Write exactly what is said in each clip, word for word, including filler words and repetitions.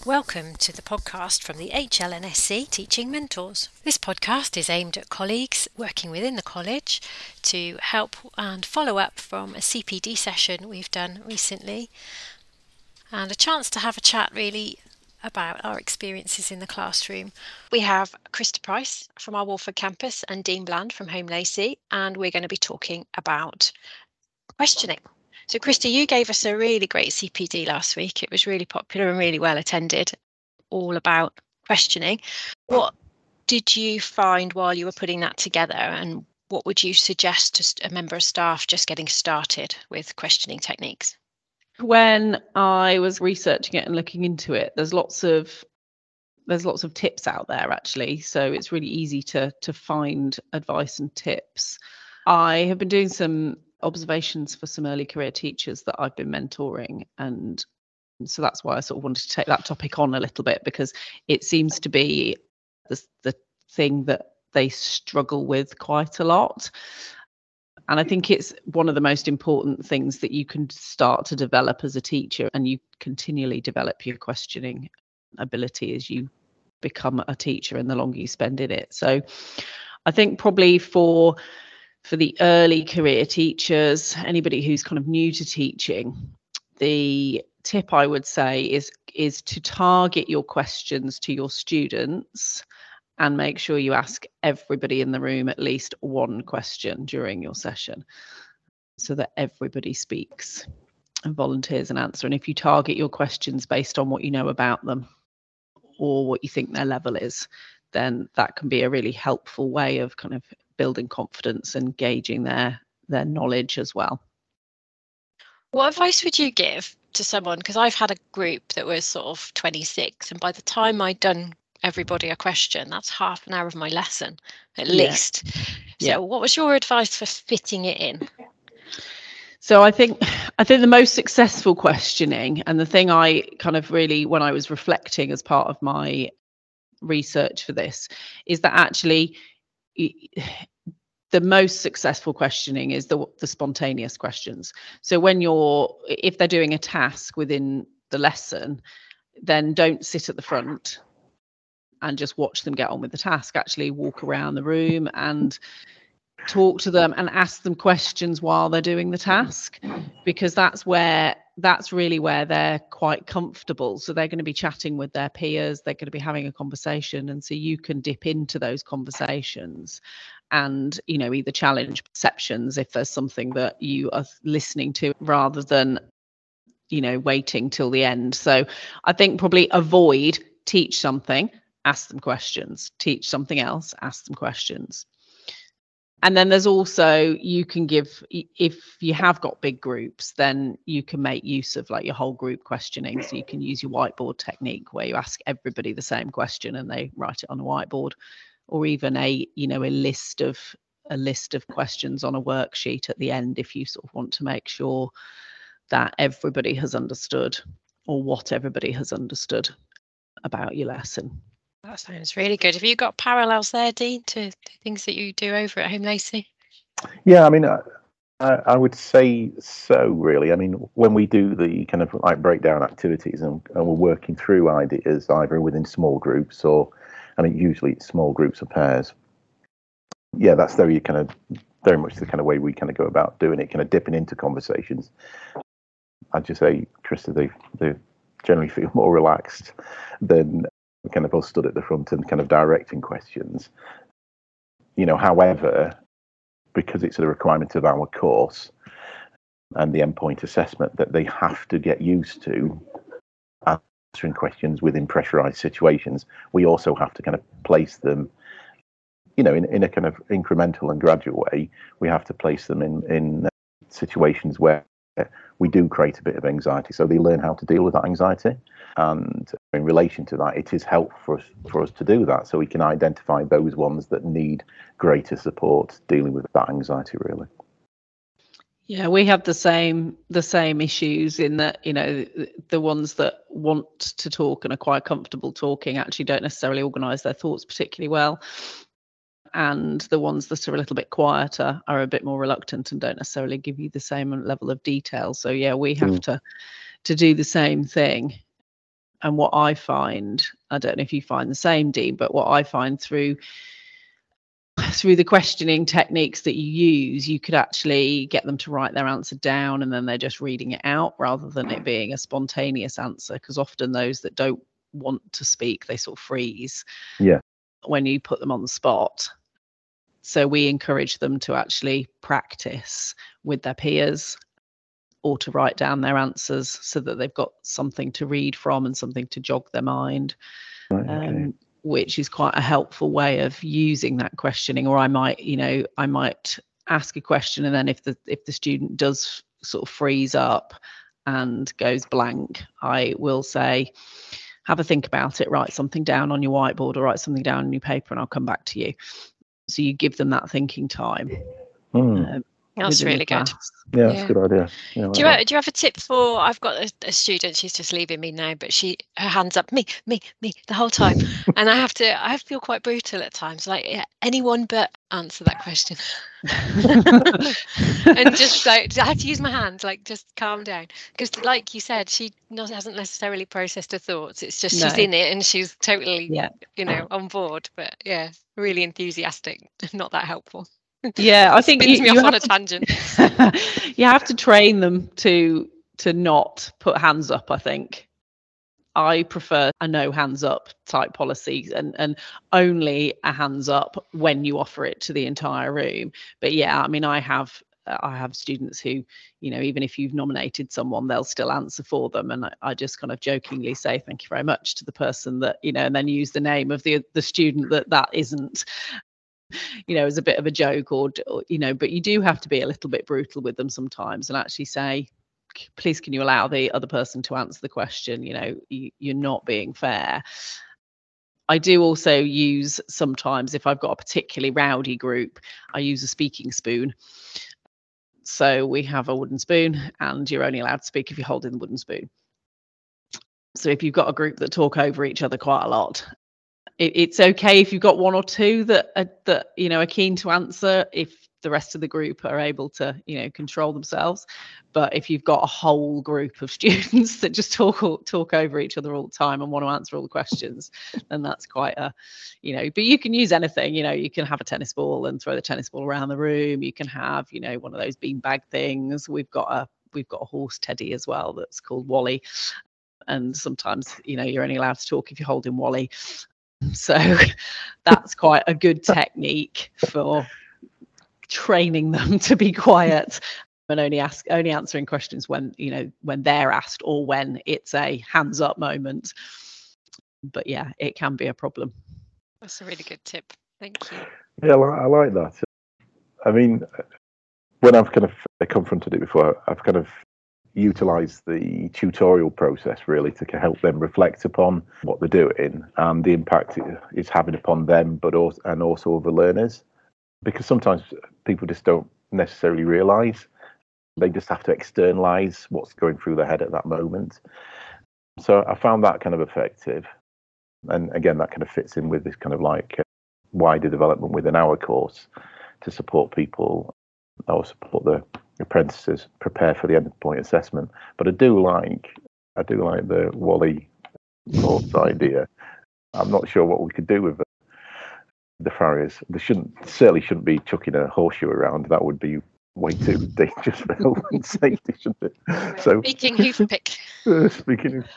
Welcome to the podcast from the H L N S C Teaching Mentors. This podcast is aimed at colleagues working within the college to help and follow up from a C P D session we've done recently, and a chance to have a chat really about our experiences in the classroom. We have Krista Price from our Walford campus and Dean Bland from Home Lacey, and we're going to be talking about questioning. So Krista, you gave us a really great C P D last week. It was really popular and really well attended, all about questioning. What did you find while you were putting that together, and what would you suggest to a member of staff just getting started with questioning techniques? When I was researching it and looking into it, there's lots of there's lots of tips out there actually, so it's really easy to to find advice and tips. I have been doing some observations for some early career teachers that I've been mentoring, and so that's why I sort of wanted to take that topic on a little bit, because it seems to be the, the thing that they struggle with quite a lot. And I think it's one of the most important things that you can start to develop as a teacher, and you continually develop your questioning ability as you become a teacher and the longer you spend in it. So I think probably for for the early career teachers, anybody who's kind of new to teaching, the tip I would say is is to target your questions to your students and make sure you ask everybody in the room at least one question during your session, so that everybody speaks and volunteers an answer. And if you target your questions based on what you know about them or what you think their level is, then that can be a really helpful way of kind of building confidence and gauging their their knowledge as well. What advice would you give to someone, because I've had a group that was sort of twenty-six, and by the time I'd done everybody a question, that's half an hour of my lesson at Yeah. least. So Yeah. what was your advice for fitting it in? So I think I think the most successful questioning, and the thing I kind of really, when I was reflecting as part of my research for this, is that actually the most successful questioning is the the spontaneous questions. So when you're, if they're doing a task within the lesson, then don't sit at the front and just watch them get on with the task. Actually walk around the room and talk to them and ask them questions while they're doing the task, because that's where that's really where they're quite comfortable. So they're going to be chatting with their peers, they're going to be having a conversation, and so you can dip into those conversations and, you know, either challenge perceptions if there's something that you are listening to, rather than, you know, waiting till the end. So I think probably avoid teach something, ask them questions, teach something else, ask them questions. And then there's also, you can give, if you have got big groups, then you can make use of like your whole group questioning. So you can use your whiteboard technique where you ask everybody the same question and they write it on a whiteboard, or even a, you know, a list of a list of questions on a worksheet at the end, if you sort of want to make sure that everybody has understood, or what everybody has understood about your lesson. That sounds really good. Have you got parallels there, Dean, to things that you do over at Home Lacey? Yeah, I mean, I, I would say so, really. I mean, when we do the kind of like breakdown activities and, and we're working through ideas either within small groups or, I mean, usually it's small groups or pairs. Yeah, that's very kind of very much the kind of way we kind of go about doing it, kind of dipping into conversations. I'd just say, Krista, they they generally feel more relaxed than kind of us stood at the front and kind of directing questions. You know, however, because it's a requirement of our course and the endpoint assessment, that they have to get used to answering questions within pressurized situations, we also have to kind of place them, you know, in, in a kind of incremental and gradual way. We have to place them in, in situations where we do create a bit of anxiety, so they learn how to deal with that anxiety. And in relation to that, it is helpful for us, for us to do that, so we can identify those ones that need greater support dealing with that anxiety, really. Yeah, we have the same the same issues in that, you know, the ones that want to talk and are quite comfortable talking actually don't necessarily organise their thoughts particularly well. And the ones that are a little bit quieter are a bit more reluctant and don't necessarily give you the same level of detail. So yeah, we have mm. to to do the same thing. and what I find, I don't know if you find the same, Dean, but what I find through through the questioning techniques that you use, you could actually get them to write their answer down and then they're just reading it out rather than it being a spontaneous answer, because often those that don't want to speak, they sort of freeze Yeah. when you put them on the spot. So we encourage them to actually practice with their peers or to write down their answers so that they've got something to read from and something to jog their mind. Right, okay. Um, which is quite a helpful way of using that questioning. Or I might, you know, I might ask a question, and then if the if the student does sort of freeze up and goes blank, I will say, have a think about it, write something down on your whiteboard or write something down on your paper and I'll come back to you. So you give them that thinking time. Mm. Um, That's within the really good. class. Yeah, that's Yeah. a good idea. Yeah, I Do you like have, do you have a tip for? I've got a, a student. She's just leaving me now, but she her hands up, me, me, me, the whole time, and I have to. I feel quite brutal at times. Like, yeah, anyone but answer that question, and just like I have to use my hands. Like, just calm down, because like you said, she not, hasn't necessarily processed her thoughts. It's just she's No. in it and she's totally, Yeah. you know, on board. But yeah, really enthusiastic. Not that helpful. Yeah, I think Spins you, me you off on have a tangent. to, you have to train them to to not put hands up, I think. I prefer a no hands up type policy, and and only a hands up when you offer it to the entire room. But yeah, I mean, I have I have students who, you know, even if you've nominated someone, they'll still answer for them, and I, I just kind of jokingly say thank you very much to the person that, you know, and then use the name of the the student that that isn't, you know, as a bit of a joke, or, or you know, but you do have to be a little bit brutal with them sometimes and actually say, please can you allow the other person to answer the question, you know, you, you're not being fair. I do also use sometimes, if I've got a particularly rowdy group, I use a speaking spoon. So we have a wooden spoon and you're only allowed to speak if you're holding the wooden spoon. So if you've got a group that talk over each other quite a lot, it, it's okay if you've got one or two that are, that you know are keen to answer, if the rest of the group are able to, you know, control themselves. But if you've got a whole group of students that just talk talk over each other all the time and want to answer all the questions, then that's quite a, you know, but you can use anything, you know, you can have a tennis ball and throw the tennis ball around the room. You can have, you know, one of those beanbag things. We've got a we've got a horse teddy as well that's called Wally. And sometimes, you know, you're only allowed to talk if you're holding Wally. So that's quite a good technique for training them to be quiet and only ask only answering questions when, you know, when they're asked or when it's a hands up moment. But yeah, it can be a problem. That's a really good tip. Thank you. Yeah, I like that. I mean, when I've kind of confronted it before, I've kind of utilized the tutorial process really to help them reflect upon what they're doing and the impact it is having upon them, but also and also other learners. Because sometimes people just don't necessarily realize, they just have to externalize what's going through their head at that moment. So I found that kind of effective. And again, that kind of fits in with this kind of like uh, wider development within our course to support people or support the apprentices prepare for the endpoint assessment. But I do like, I do like the Wally course idea. I'm not sure what we could do with it. The farriers, they shouldn't certainly shouldn't be chucking a horseshoe around. That would be way too dangerous for health and safety, shouldn't it? So Speaking hoof-pick. uh, speaking of,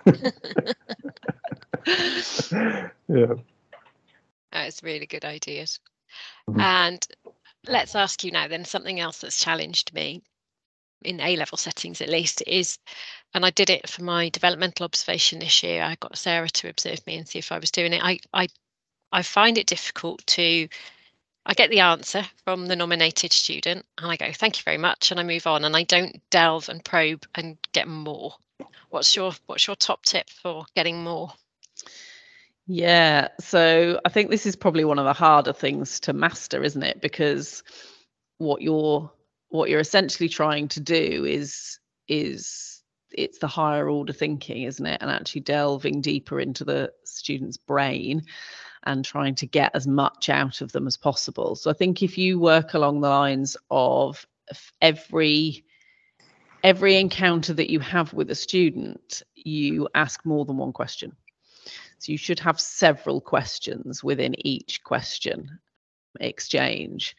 yeah. Yeah. That's really good ideas. Mhm. And let's ask you now then, something else that's challenged me in A-level settings at least is, and I did it for my developmental observation this year, I got Sarah to observe me and see if I was doing it. I I I find it difficult to, I get the answer from the nominated student and I go, thank you very much, and I move on, and I don't delve and probe and get more. What's your what's your top tip for getting more? Yeah, so I think this is probably one of the harder things to master, isn't it? Because what you're what you're essentially trying to do is is it's the higher order thinking, isn't it? And actually delving deeper into the student's brain and trying to get as much out of them as possible. So I think if you work along the lines of every every encounter that you have with a student, you ask more than one question. So you should have several questions within each question exchange.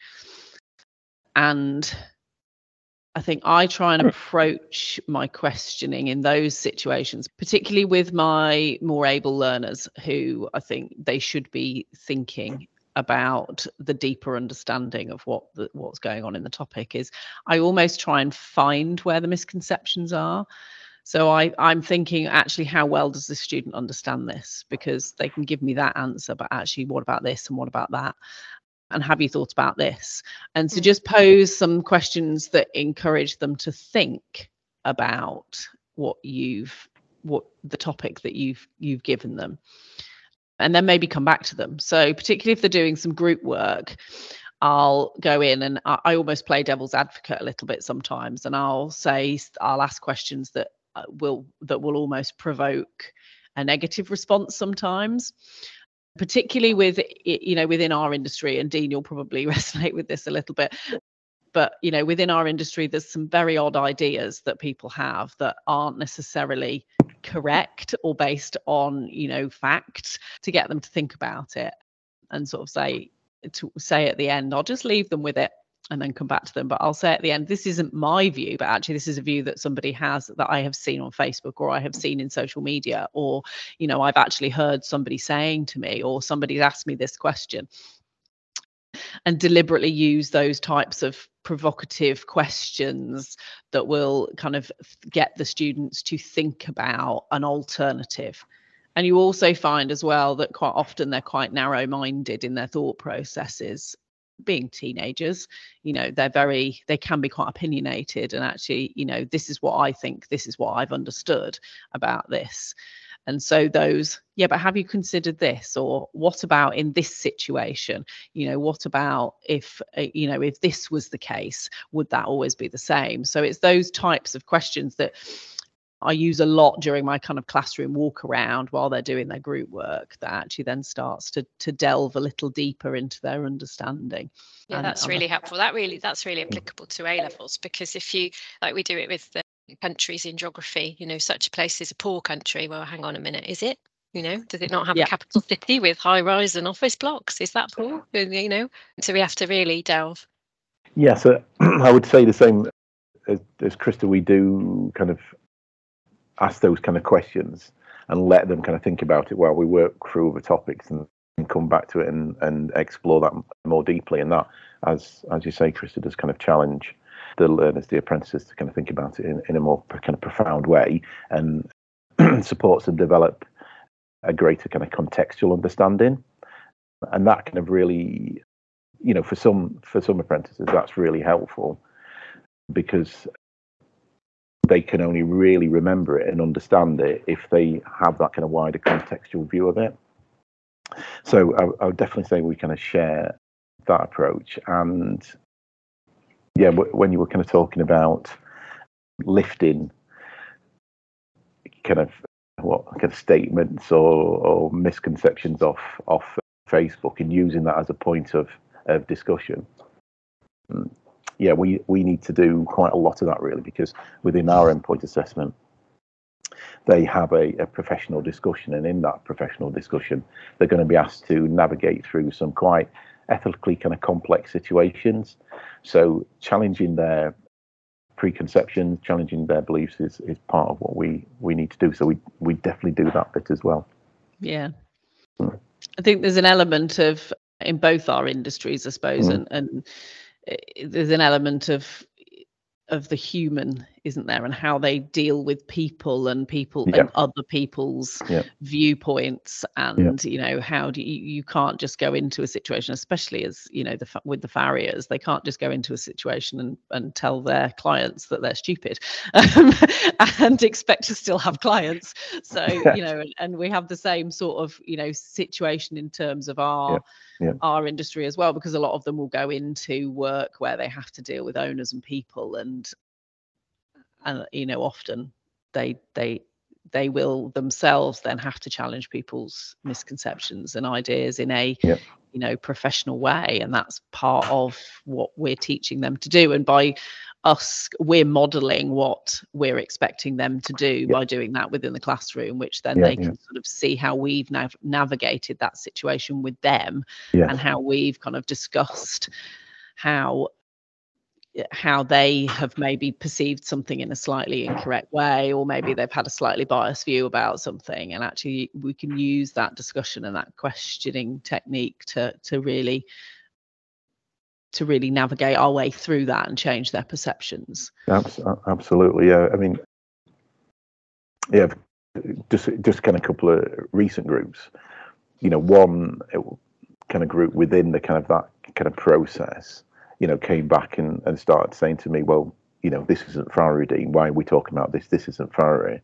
And I think I try and approach my questioning in those situations, particularly with my more able learners, who I think they should be thinking about the deeper understanding of what the, what's going on in the topic. Is I almost try and find where the misconceptions are. So I, I'm thinking, actually, how well does the student understand this? Because they can give me that answer, but actually, what about this and what about that? And have you thought about this? And so just pose some questions that encourage them to think about what you've, what the topic that you've you've given them, and then maybe come back to them. So particularly if they're doing some group work, I'll go in and I, I almost play devil's advocate a little bit sometimes, and I'll say, I'll ask questions that will that will almost provoke a negative response sometimes. Particularly with, you know, within our industry, and Dean, you'll probably resonate with this a little bit, but, you know, within our industry, there's some very odd ideas that people have that aren't necessarily correct or based on, you know, facts, to get them to think about it and sort of say, to say at the end, I'll just leave them with it and then come back to them. But I'll say at the end, this isn't my view, but actually this is a view that somebody has, that I have seen on Facebook, or I have seen in social media, or, you know, I've actually heard somebody saying to me, or somebody's asked me this question. And deliberately use those types of provocative questions that will kind of get the students to think about an alternative. And you also find as well that quite often they're quite narrow-minded in their thought processes. Being teenagers, you know, they're very, they can be quite opinionated, and actually, you know, this is what I think, this is what I've understood about this. And so those, yeah, but have you considered this? Or what about in this situation? You know, what about if, uh, you know, if this was the case, would that always be the same? So it's those types of questions that I use a lot during my kind of classroom walk around while they're doing their group work, that actually then starts to to delve a little deeper into their understanding. Yeah, and, that's and really helpful. That really, that's really applicable to A levels, because if you, like we do it with the countries in geography, you know, such a place is a poor country. Well, hang on a minute, is it? You know, does it not have yeah. a capital city with high rise and office blocks? Is that poor? You know, so we have to really delve. Yes, uh, I would say the same as, as Krista. We do kind of ask those kind of questions and let them kind of think about it while we work through other topics, and, and come back to it and, and explore that more deeply. And that, as as you say, Krista, does kind of challenge the learners, the apprentices, to kind of think about it in, in a more kind of profound way, and supports them develop a greater kind of contextual understanding. And that kind of really, you know, for some for some apprentices, that's really helpful, because they can only really remember it and understand it if they have that kind of wider contextual view of it. So I, I would definitely say we kind of share that approach. And yeah, w- when you were kind of talking about lifting kind of what kind of statements or, or misconceptions off off Facebook and using that as a point of, of discussion. Yeah, we, we need to do quite a lot of that, really, because within our endpoint assessment, they have a, a professional discussion, and in that professional discussion, they're going to be asked to navigate through some quite ethically kind of complex situations. So challenging their preconceptions, challenging their beliefs is, is part of what we, we need to do. So we, we definitely do that bit as well. Yeah. Mm. I think there's an element of, in both our industries, I suppose, mm. and, and there's an element of of the human, isn't there, and how they deal with people and people yeah. and other people's yeah. viewpoints, and yeah. you know, how do you you can't just go into a situation, especially as you know the with the farriers, they can't just go into a situation and and tell their clients that they're stupid um, and expect to still have clients. So you know, and, and we have the same sort of you know situation in terms of our yeah. Yeah. our industry as well, because a lot of them will go into work where they have to deal with owners and people, and and you know often they they they will themselves then have to challenge people's misconceptions and ideas in a yeah. you know professional way, and that's part of what we're teaching them to do. And by us, we're modeling what we're expecting them to do Yeah. by doing that within the classroom, which then Yeah, they yeah. can sort of see how we've nav- navigated that situation with them, Yes. and how we've kind of discussed how how they have maybe perceived something in a slightly incorrect way, or maybe they've had a slightly biased view about something, and actually we can use that discussion and that questioning technique to to really to really navigate our way through that and change their perceptions. Abs- Absolutely, yeah. I mean, yeah, just just kind of a couple of recent groups. You know, one kind of group within the kind of that kind of process, you know, came back and, and started saying to me, well, you know, this isn't Farah. Why are we talking about this? This isn't Farah.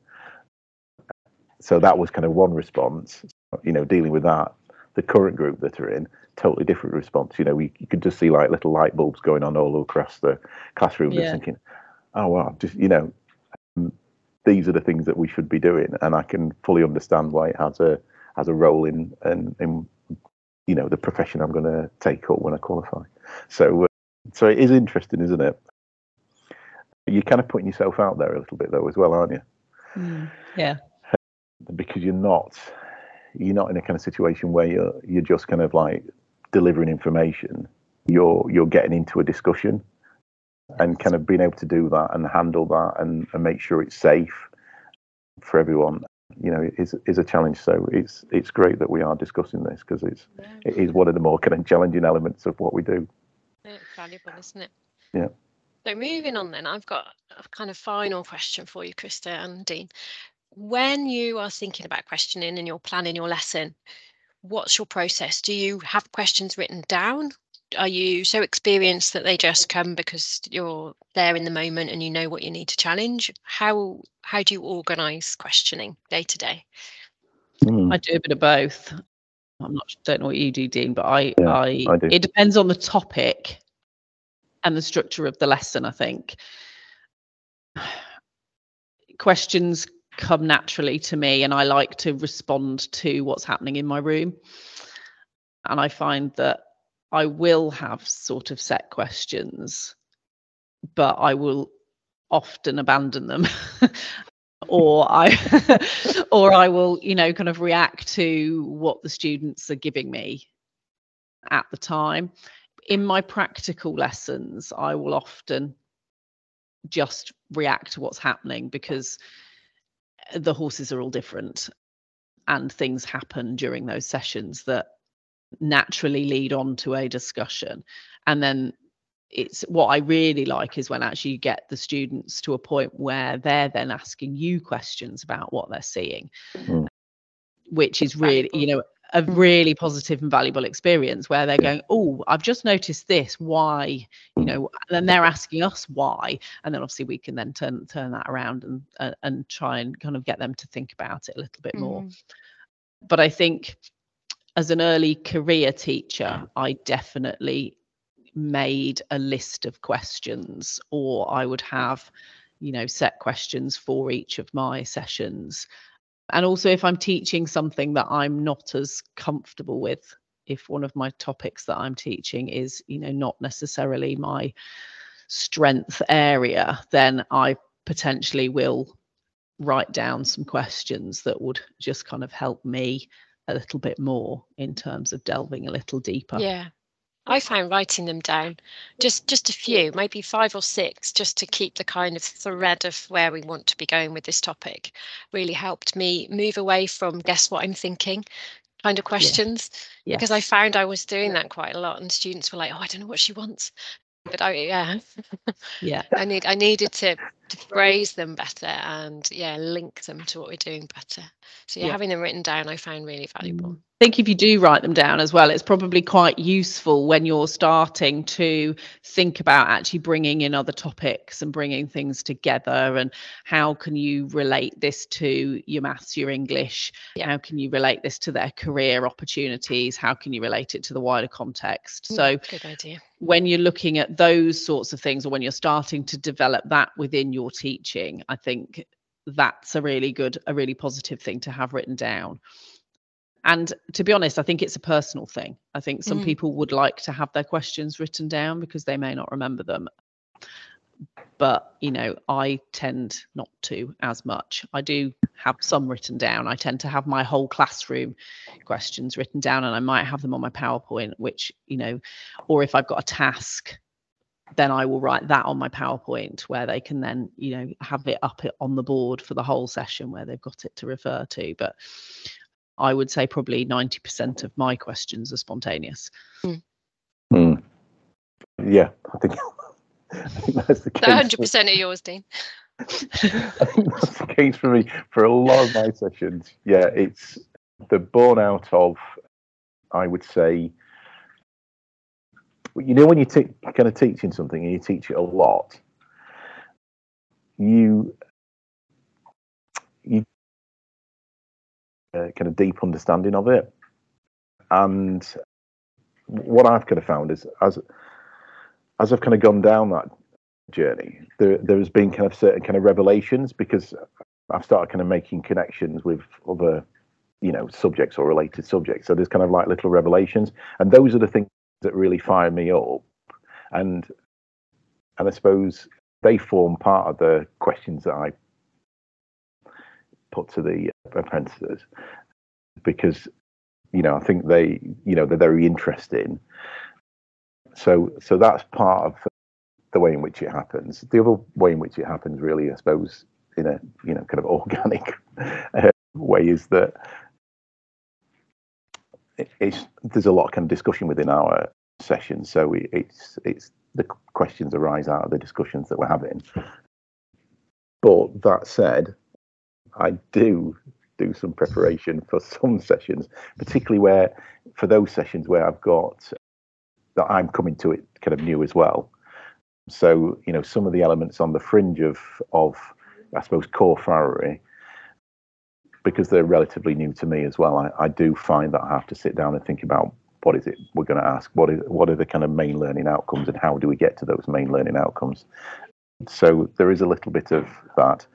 So that was kind of one response, you know, dealing with that. The current group that are in, totally different response. You know, we, you could just see like little light bulbs going on all across the classroom. Yeah. Just thinking, oh, wow, just, you know, these are the things that we should be doing. And I can fully understand why it has a, has a role in, in, in you know, the profession I'm going to take up when I qualify. So, uh, so it is interesting, isn't it? You're kind of putting yourself out there a little bit though, as well, aren't you? Mm, yeah. Because you're not, you're not in a kind of situation where you're you're just kind of like delivering information. You're you're getting into a discussion, and kind of being able to do that and handle that and, and make sure it's safe for everyone, you know, is is a challenge. So it's it's great that we are discussing this, because it's Yeah. it is one of the more kind of challenging elements of what we do. Yeah, it's valuable, isn't it? Yeah. So moving on then, I've got a kind of final question for you, Krista and Dean. When you are thinking about questioning and you're planning your lesson, what's your process? Do you have questions written down? Are you so experienced that they just come because you're there in the moment and you know what you need to challenge? How how do you organise questioning day to day? Mm, I do a bit of both. I'm not don't know what you do, Dean, but I, Yeah, I, I do. it depends on the topic and the structure of the lesson, I think. Questions come naturally to me, and I like to respond to what's happening in my room. And I find that I will have sort of set questions, but I will often abandon them. or I or I will, you know, kind of react to what the students are giving me at the time. In my practical lessons, I will often just react to what's happening, because the horses are all different and things happen during those sessions that naturally lead on to a discussion. And then it's what I really like is when actually you get the students to a point where they're then asking you questions about what they're seeing, Mm. which is really, you know, a really positive and valuable experience, where they're going, oh, I've just noticed this, why, you know, and then they're asking us why, and then obviously we can then turn turn that around and uh, and try and kind of get them to think about it a little bit more. Mhm. But I think as an early career teacher, I definitely made a list of questions, or I would have, you know, set questions for each of my sessions. And also, if I'm teaching something that I'm not as comfortable with, if one of my topics that I'm teaching is, you know, not necessarily my strength area, then I potentially will write down some questions that would just kind of help me a little bit more in terms of delving a little deeper. Yeah. I found writing them down, just just a few, maybe five or six, just to keep the kind of thread of where we want to be going with this topic, really helped me move away from guess what I'm thinking kind of questions, Yes. because I found I was doing that quite a lot, and students were like, oh, I don't know what she wants. But I, yeah, Yeah. I need I needed to to phrase them better and yeah, link them to what we're doing better. So yeah, Yeah. having them written down I found really valuable. I think if you do write them down as well, it's probably quite useful when you're starting to think about actually bringing in other topics and bringing things together, and how can you relate this to your maths, your English, Yeah. how can you relate this to their career opportunities, how can you relate it to the wider context. Mm, So good idea. when you're looking at those sorts of things, or when you're starting to develop that within your teaching, I think that's a really good, a really positive thing to have written down. And to be honest, I think it's a personal thing. I think some Mm. people would like to have their questions written down because they may not remember them. but you know, I tend not to as much. I do have some written down. I tend to have my whole classroom questions written down, and I might have them on my PowerPoint, which, you know, or if I've got a task, then I will write that on my PowerPoint, where they can then, you know, have it up on the board for the whole session where they've got it to refer to. But I would say probably ninety percent of my questions are spontaneous. Mm. Mm. Yeah, I think, I think that's the case. one hundred percent of yours, Dean. I think that's the case for me for a lot of my sessions. Yeah, it's the born out of, I would say, you know, when you're t- kind of teaching something and you teach it a lot, you you uh, kind of deep understanding of it. And what I've kind of found is, as as I've kind of gone down that journey, there there's been kind of certain kind of revelations, because I've started kind of making connections with other, you know, subjects or related subjects. So there's kind of like little revelations, and those are the things that really fire me up, and and I suppose they form part of the questions that I put to the apprentices, because, you know, I think they, you know, they're very interesting. So so that's part of the way in which it happens. The other way in which it happens, really, I suppose, in a, you know, kind of organic uh, way, is that it's there's a lot of kind of discussion within our session. So it's it's the questions arise out of the discussions that we're having. But that said, I do do some preparation for some sessions, particularly where for those sessions where I've got that I'm coming to it kind of new as well. So, you know, some of the elements on the fringe of of I suppose core Farriery, because they're relatively new to me as well, I, I do find that I have to sit down and think about what is it we're going to ask, what is what are the kind of main learning outcomes, and how do we get to those main learning outcomes. So there is a little bit of that.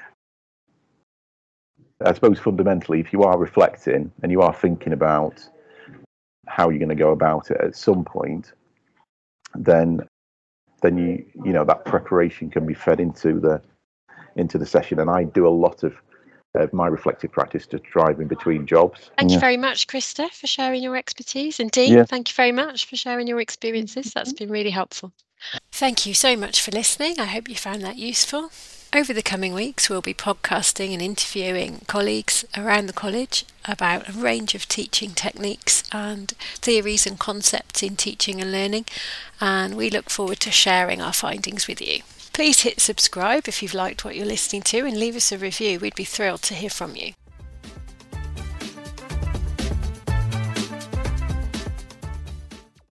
I suppose fundamentally, if you are reflecting and you are thinking about how you're going to go about it at some point, then then you you know that preparation can be fed into the into the session. And I do a lot of Uh, my reflective practice to drive in between jobs. Thank yeah. you very much, Krista, for sharing your expertise. And Dean, yeah. Thank you very much for sharing your experiences. That's been really helpful. Thank you so much for listening. I hope you found that useful. Over the coming weeks, we'll be podcasting and interviewing colleagues around the college about a range of teaching techniques and theories and concepts in teaching and learning. And we look forward to sharing our findings with you. Please hit subscribe if you've liked what you're listening to, and leave us a review. We'd be thrilled to hear from you.